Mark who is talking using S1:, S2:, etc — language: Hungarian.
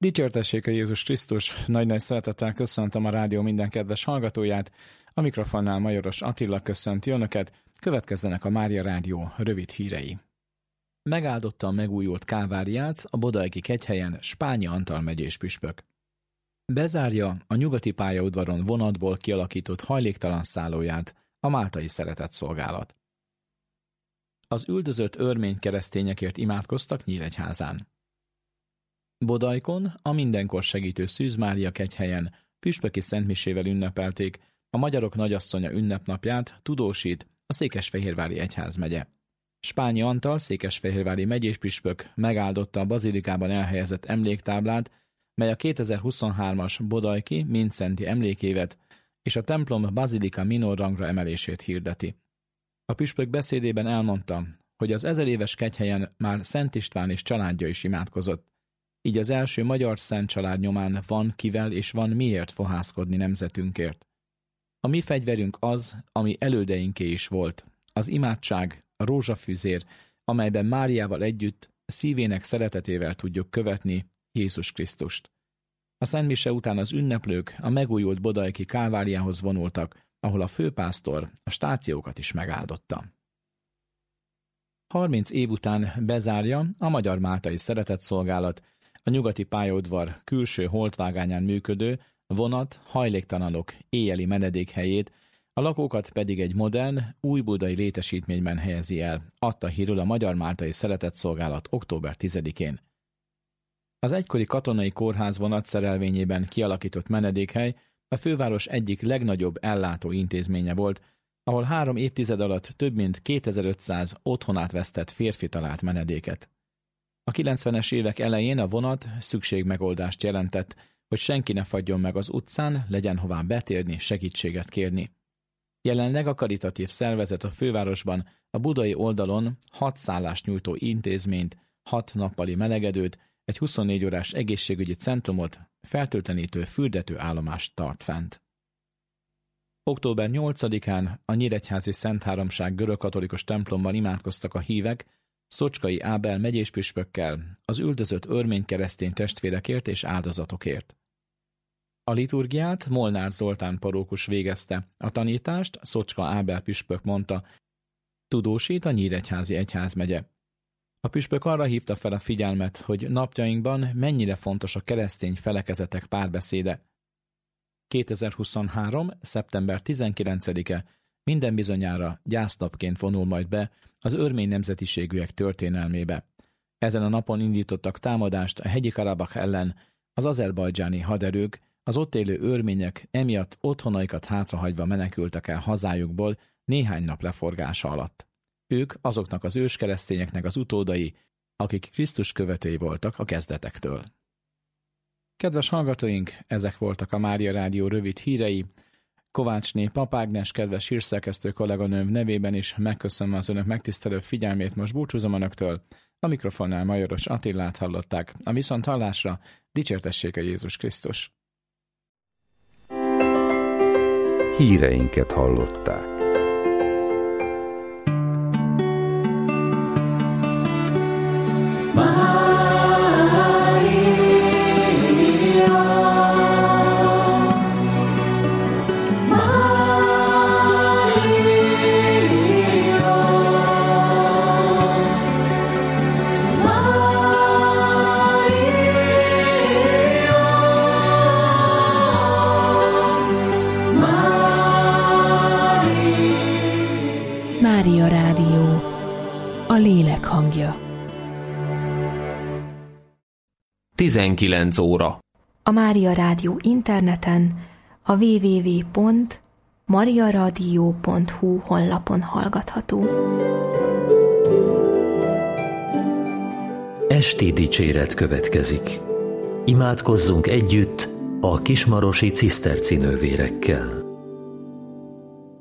S1: Dicsértessék a Jézus Krisztus, nagy-nagy szeretettel köszöntöm a rádió minden kedves hallgatóját, a mikrofonnál Majoros Attila köszönti önöket, következzenek a Mária Rádió rövid hírei. Megáldotta a megújult káváriát a Bodajki kegyhelyen Spányi Antal megyés püspök. Bezárja a nyugati pályaudvaron vonatból kialakított hajléktalan szállóját a Máltai Szeretetszolgálat. Az üldözött örmény keresztényekért imádkoztak Nyíregyházán. Bodajkon a mindenkor segítő Szűz Mária kegyhelyen püspöki szentmisével ünnepelték a Magyarok Nagyasszonya ünnepnapját, tudósít a Székesfehérvári egyházmegye. Spányi Antal székesfehérvári megyéspüspök megáldotta a bazilikában elhelyezett emléktáblát, mely a 2023-as Bodajki Mindszenti emlékévet és a templom bazilika minor rangra emelését hirdeti. A püspök beszédében elmondta, hogy az 1000 éves kegyhelyen már Szent István és családja is imádkozott, így az első magyar szent család nyomán van kivel és van miért fohászkodni nemzetünkért. A mi fegyverünk az, ami elődeinké is volt, az imádság, a rózsafüzér, amelyben Máriával együtt szívének szeretetével tudjuk követni Jézus Krisztust. A szentmise után az ünneplők a megújult bodajki káváriához vonultak, ahol a főpásztor a stációkat is megáldotta. 30 év után bezárja a Magyar Máltai Szeretetszolgálat a nyugati pályaudvar külső holtvágányán működő vonat hajléktalanok éjjeli menedékhelyét, a lakókat pedig egy modern, újbudai létesítményben helyezi el, adta hírül a Magyar Máltai Szeretetszolgálat október 10-én. Az egykori katonai kórház vonat szerelvényében kialakított menedékhely a főváros egyik legnagyobb ellátó intézménye volt, ahol 3 évtized alatt több mint 2500 otthonát vesztett férfi talált menedéket. A 90-es évek elején a vonat szükségmegoldást jelentett, hogy senki ne fagyjon meg az utcán, legyen hová betérni, segítséget kérni. Jelenleg a karitatív szervezet a fővárosban a budai oldalon 6 szállást nyújtó intézményt, 6 nappali melegedőt, egy 24 órás egészségügyi centrumot, fertőtlenítő fürdető állomást tart fent. Október 8-án a Nyíregyházi Szent Háromság görögkatolikus templomban imádkoztak a hívek, Szocskai Ábel megyéspüspökkel az üldözött örmény keresztény testvérekért és áldozatokért. A liturgiát Molnár Zoltán parókus végezte, a tanítást Szocska Ábel püspök mondta, tudósít a Nyíregyházi egyházmegye. A püspök arra hívta fel a figyelmet, hogy napjainkban mennyire fontos a keresztény felekezetek párbeszéde. 2023. szeptember 19-e mindenbizonyára gyásznapként vonul majd be az örmény nemzetiségűek történelmébe. Ezen a napon indítottak támadást a hegyi Karabakh ellen az azerbajdzsáni haderők, az ott élő örmények emiatt otthonaikat hátrahagyva menekültek el hazájukból néhány nap leforgása alatt. Ők azoknak az őskeresztényeknek az utódai, akik Krisztus követői voltak a kezdetektől. Kedves hallgatóink, ezek voltak a Mária Rádió rövid hírei. Kovácsné Papágnes, kedves hírszerkesztő kolléganőm nevében is megköszönöm az önök megtisztelő figyelmét, most búcsúzom önöktől. A mikrofonnál Majoros Attilát hallották. A viszonthallásra dicsértessék a Jézus Krisztus.
S2: Híreinket hallották.
S3: Mária Rádió, a lélek hangja.
S4: 19 óra.
S5: A Mária Rádió interneten, a www.mariaradio.hu honlapon hallgatható.
S6: Esti dicséret következik. Imádkozzunk együtt a kismarosi ciszterci nővérekkel.